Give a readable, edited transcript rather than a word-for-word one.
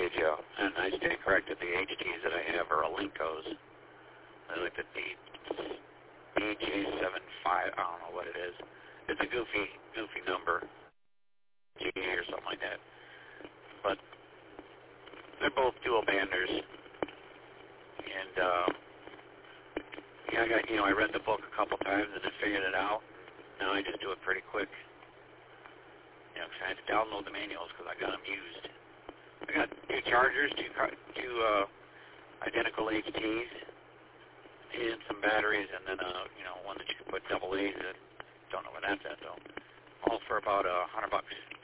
did you? And I stand corrected. The HTs that I have are Alincos. I looked at the BJ75. I don't know what it is. It's a goofy number, G or something like that. But they're both dual banders. And I read the book a couple times and then figured it out. Now I just do it pretty quick. I had to download the manuals because I got them used. I got two chargers, two identical HTs, and some batteries, and then one that you can put double A's in. Don't know where that's at though. All for about $100.